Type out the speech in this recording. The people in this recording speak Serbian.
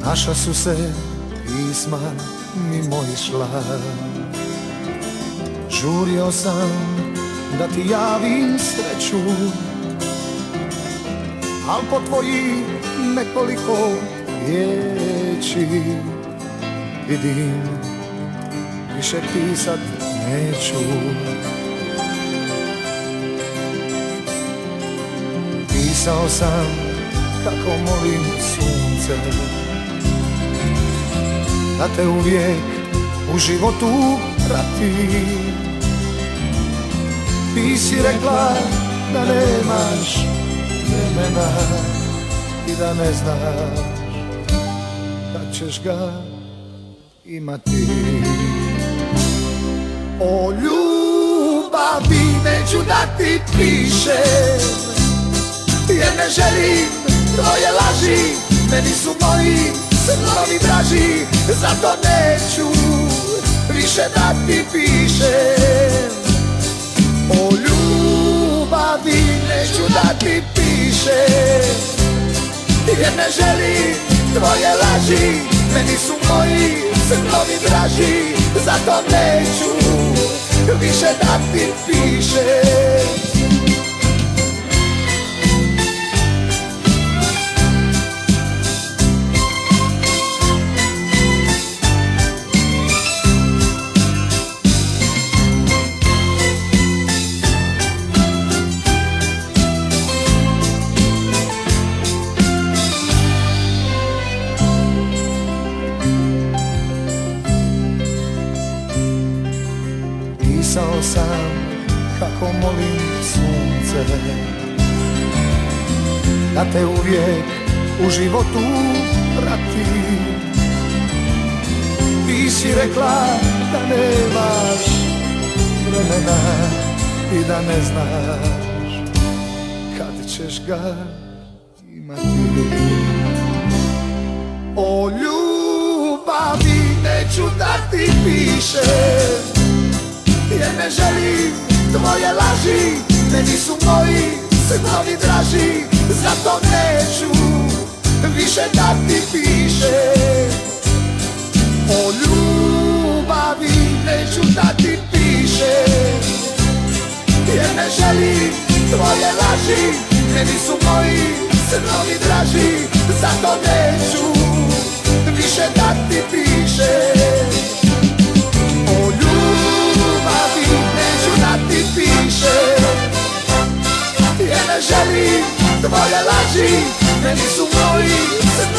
naša su se pisma mimo išla. Žurio sam da ti javim sreću, al po tvojih nekoliko riječi vidim, više pisat neću. Pisao sam kako molim sunce da te uvijek u životu prati. Ti si rekla da nemaš vremena i da ne znaš kad ćeš ga imati. O ljubavi neću da ti pišem, jer ne želim tvoje laži, meni su moji snovi draži, zato neću više da ti pišem. O ljubavi neću da ti pišem, jer ne želim tvoje laži, meni su moji snovi draži, zato neću više da ti pišem. Pisao sam kako molim sunce da te uvijek u životu prati. Ti si rekla da nemaš vremena i da ne znaš kad ćeš ga imati. O ljubavi neću da ti pišem, jer ne želim tvoje laži, meni su moji snovi draži, zato neću više da ti pišem. O ljubavi neću da ti pišem, jer ne želim tvoje laži, meni su moji snovi draži, zato neću više da ti pišem. O ljubavi neću da ti pišem, jer ne želim tvoje laži, meni su moji